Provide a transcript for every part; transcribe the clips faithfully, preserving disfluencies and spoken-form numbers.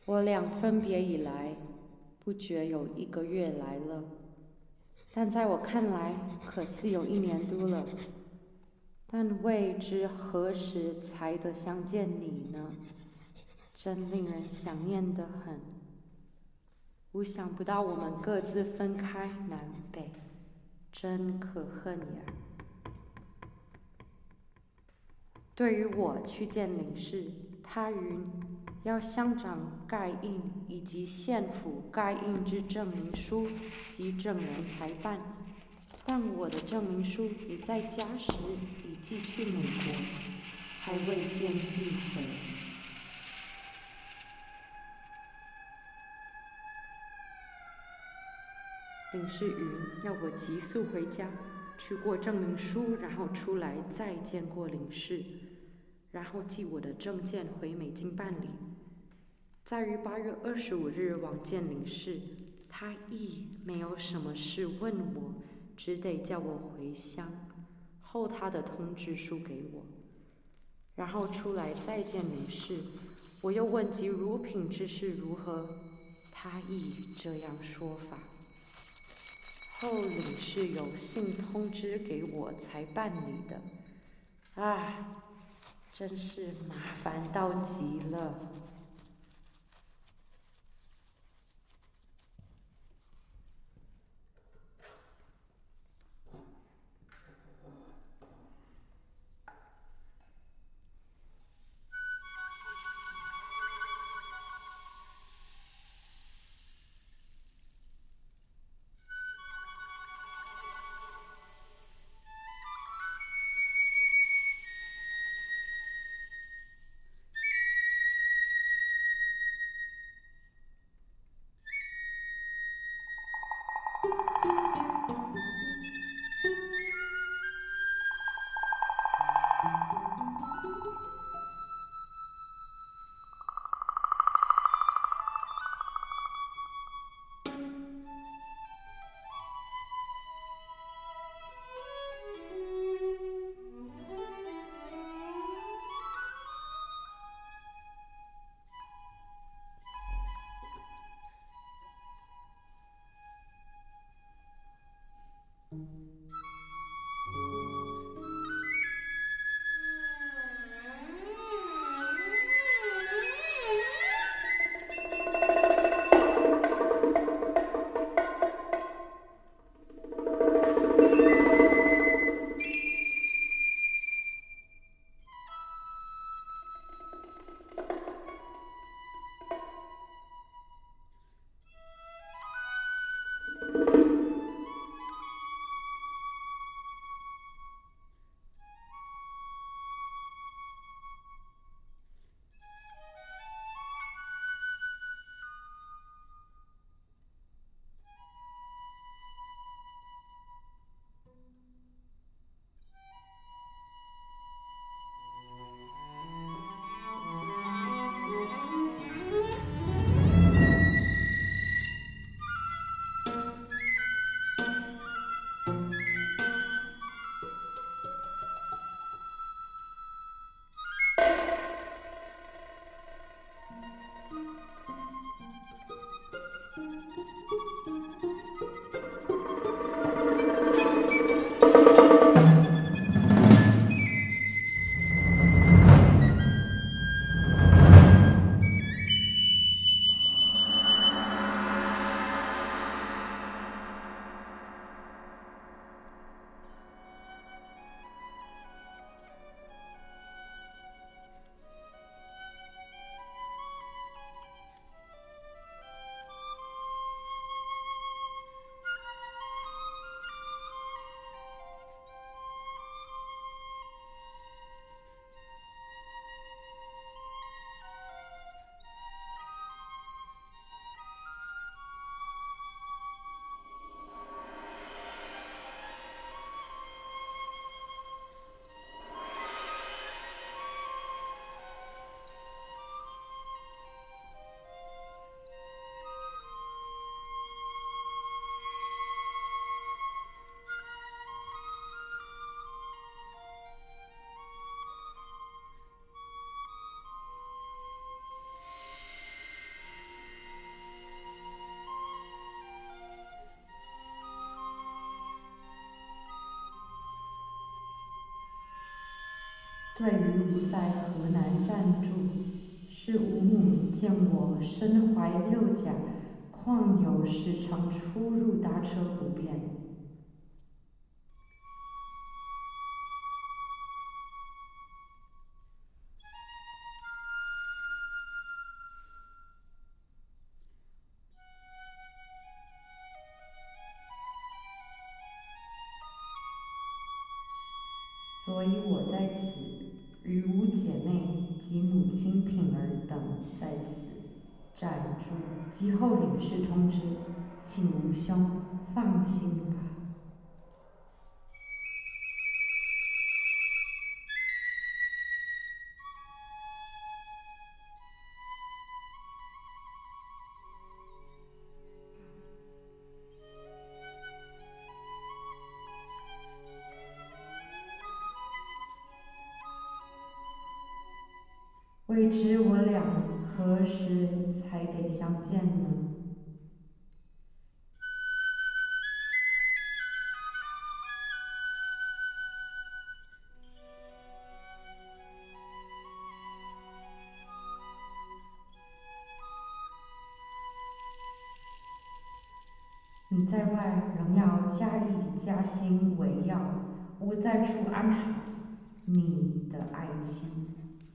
我俩分别以来，不觉有一个月来了，但在我看来，可似有一年多了。但未知何时才得相见你呢？真令人想念得很。吾想不到我们各自分开南北，真可恨呀！对于我去见领事，他云要乡长盖印以及县府盖印之证明书及证人才办，但我的证明书已在家时已寄去美国，还未见寄回。领事云要我急速回家，去过证明书，然后出来再见过领事，然后寄我的证件回美京办理。在于八月二十五日往见领事，他亦没有什么事问我，只得叫我回乡，后他的通知书给我，然后出来再见领事。我又问及乳品之事如何，他亦这样说法。后领事有信通知给我才办理的，唉，真是麻烦到极了。 对于吾在河南暂住，是吾母见我身怀六甲，况有时常出入搭车不便。所以我在此，与吾姐妹及母亲品儿等在此暂住，即后领事通知，请吾兄放心吧。未知我俩何时才得相见呢？你在外仍要加力加薪为要，吾在处安好你的爱妻。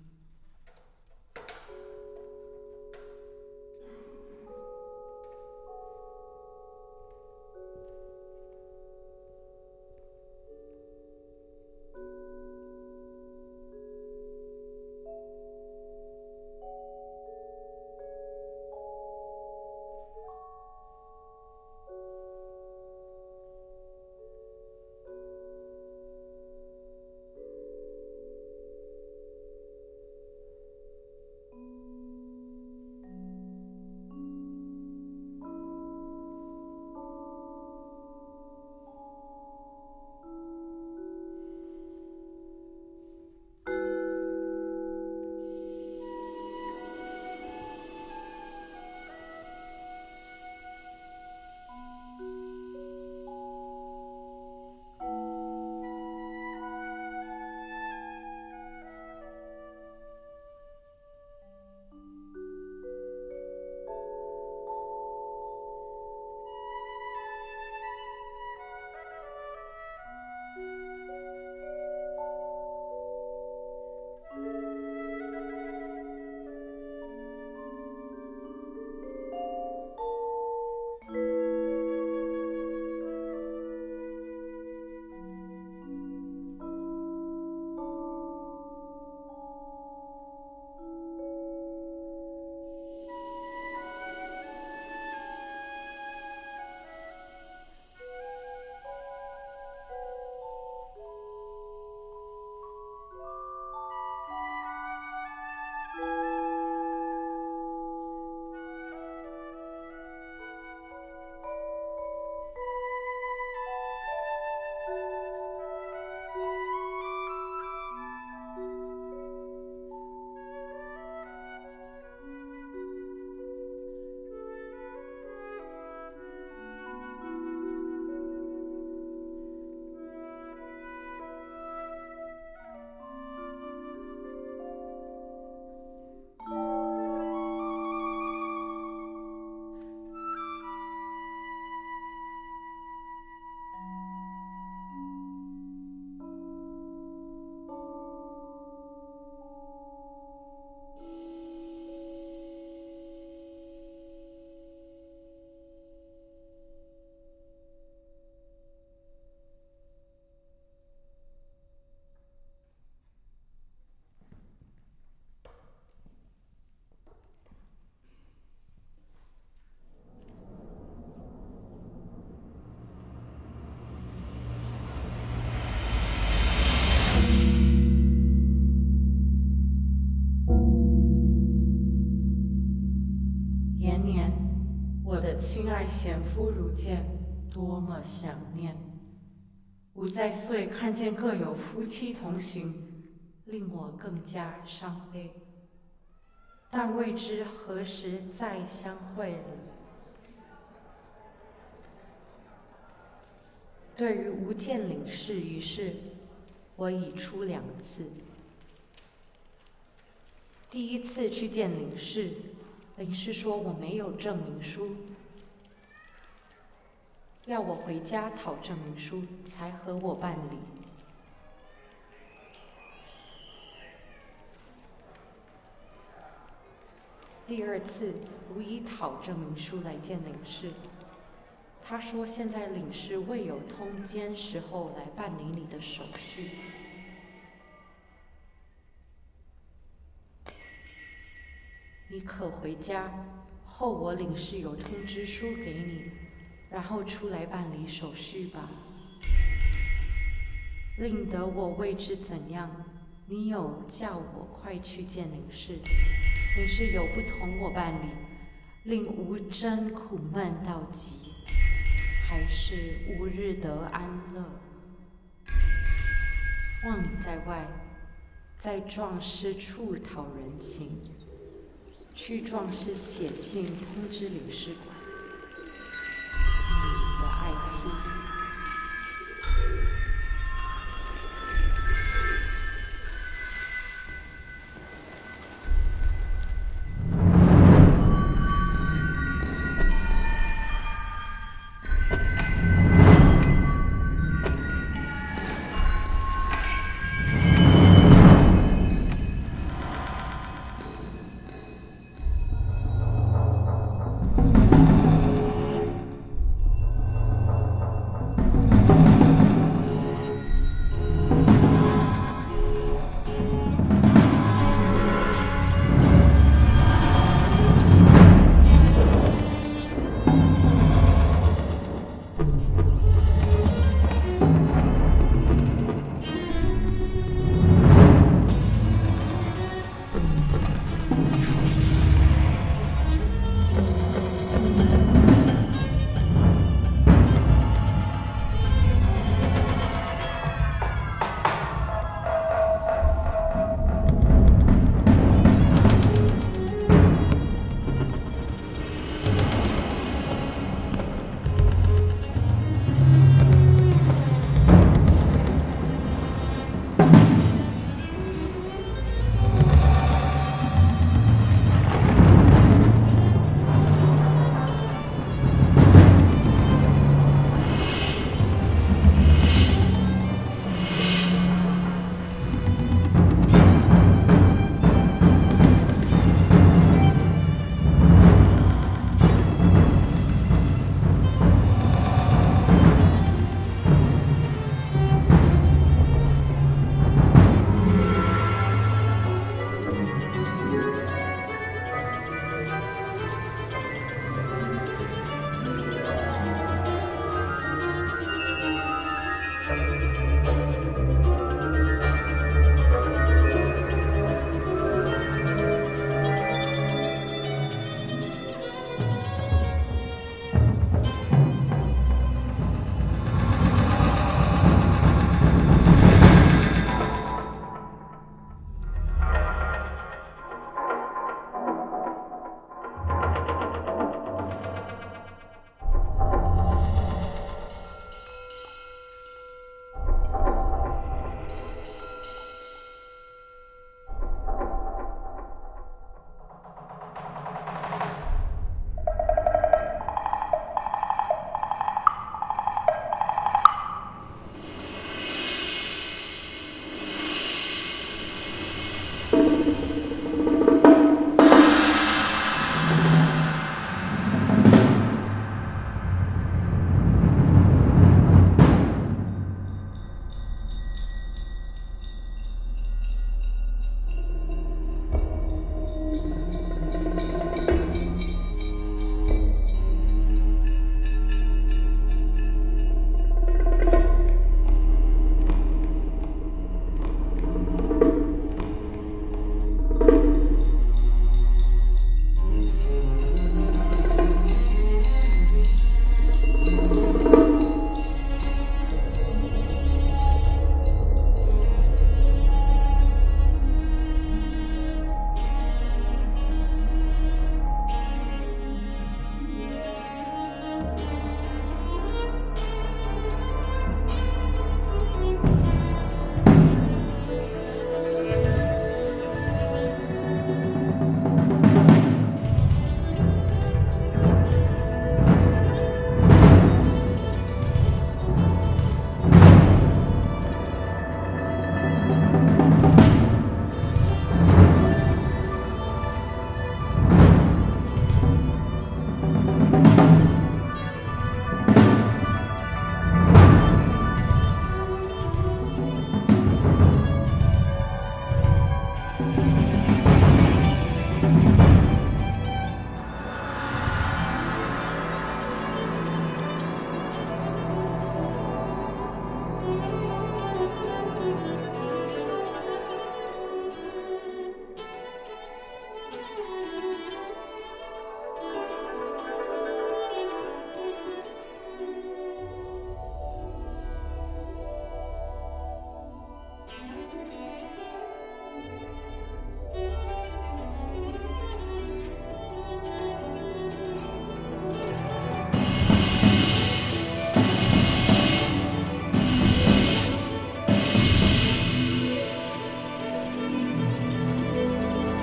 亲爱贤夫如见，多么想念！吾在遂看见各有夫妻同行，令我更加伤悲。但未知何时再相会了。对于吾见领事一事，我已出两次， 第一次去见领事，领事说我没有证明书，要我回家讨证明书才和我办理。第二次，如以讨证明书来见领事，他说现在领事未有通监时候来办理你的手续。你可回家后，我领事有通知书给你，然后出来办理手续吧。令得我未知怎样，你有叫我快去见领事，领事有不同我办理，令吾真苦闷到极，还是无日得安乐。望你在外，在壮士处讨人情，去壮士写信通知领事馆，你的爱妻。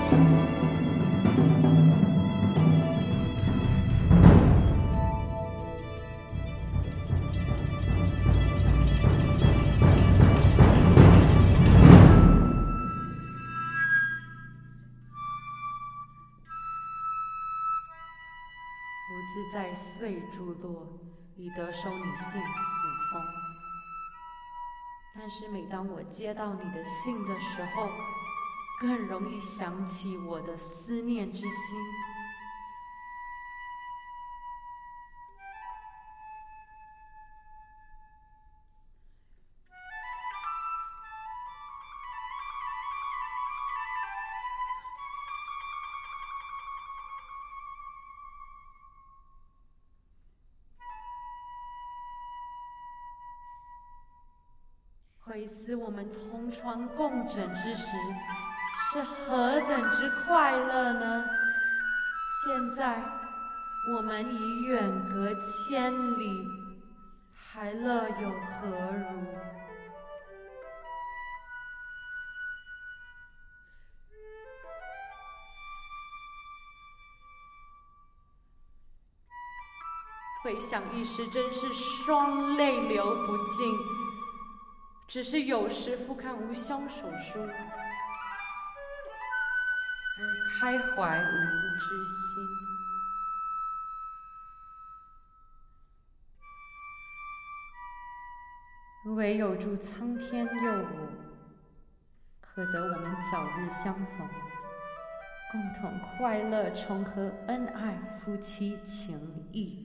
吾自在岁诸落，以得收你信母封。但是每当我接到你的信的时候，更容易想起我的思念之心。回思我们同床共枕之时，是何等之快乐呢？现在我们已远隔千里，还乐有何如？回想一时，真是双泪流不尽。只是有时复看无相手书，而开怀无之心。唯有祝苍天佑我，可得我们早日相逢，共同快乐，重合恩爱夫妻情谊。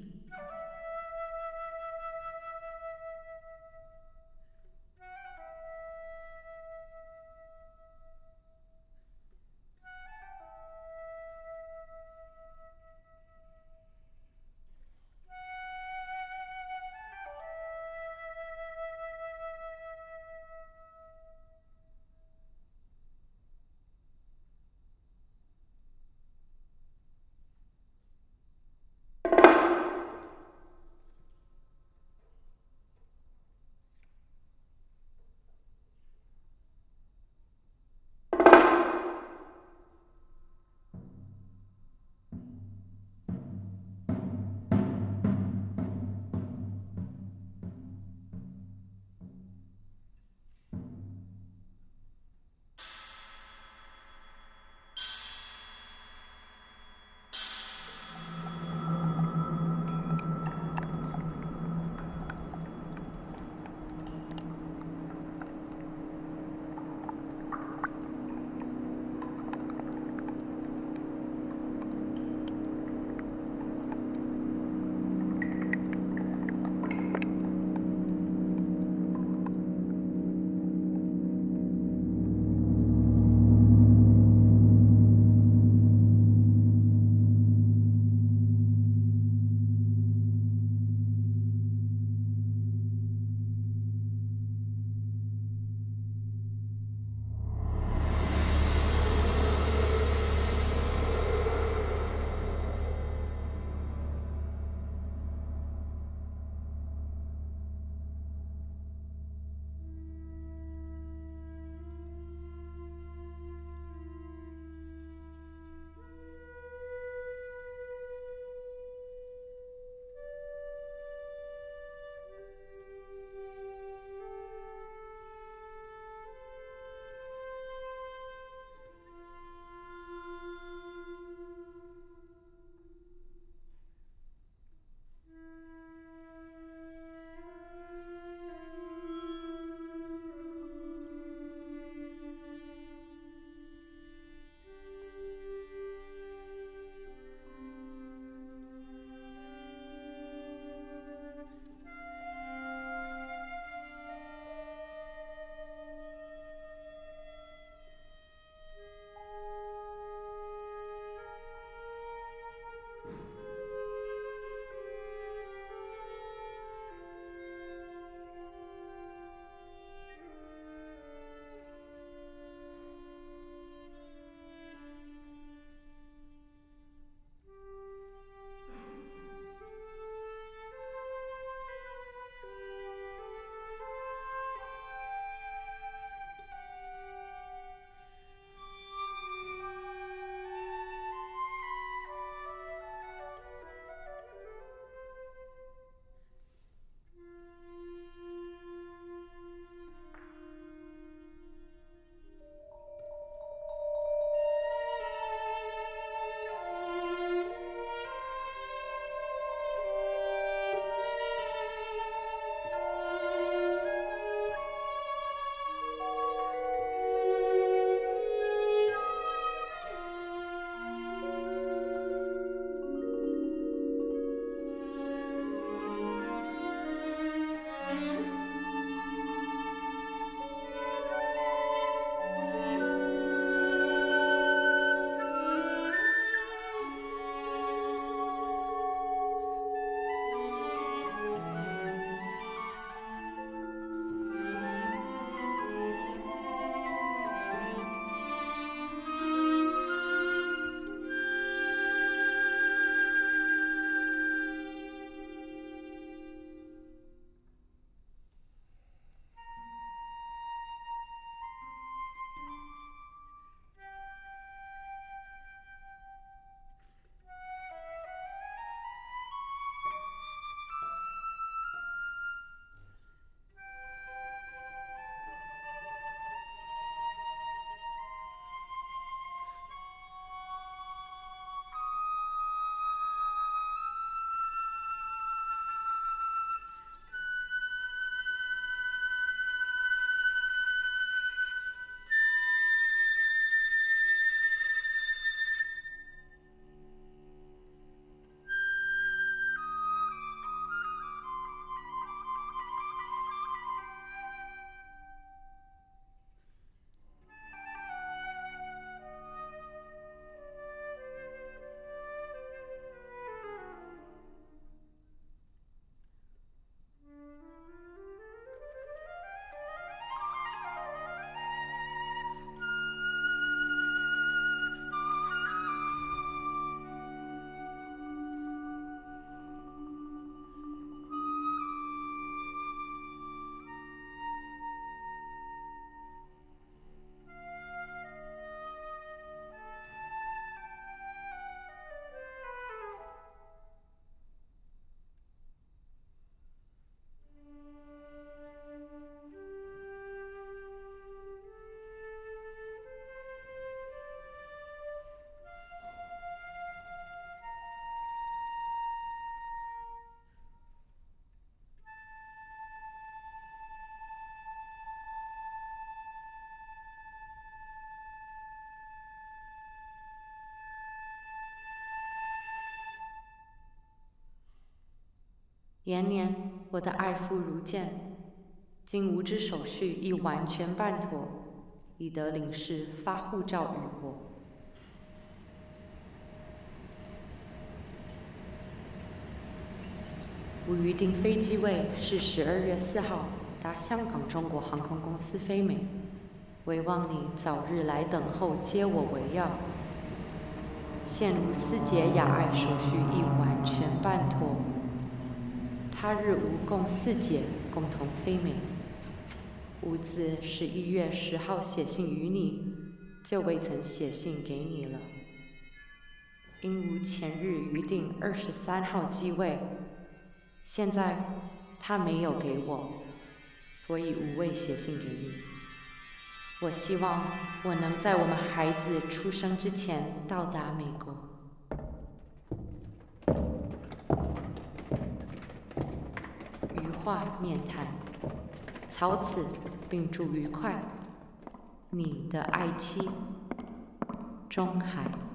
延年，我的爱妇如见，经无知手续已完全办妥，已得领事发护照与我。我预定飞机位是十二月四号，搭香港中国航空公司飞美，唯望你早日来等候接我为要。现如思杰雅爱手续已完全办妥，他日吾共四姐共同飞美。吾自十一月十号写信于你，就未曾写信给你了。因吾前日预定二十三号机位，现在他没有给我，所以无未写信给你。我希望我能在我们孩子出生之前到达美国。余话面谈，曹此，并祝愉快。你的爱妻，钟海。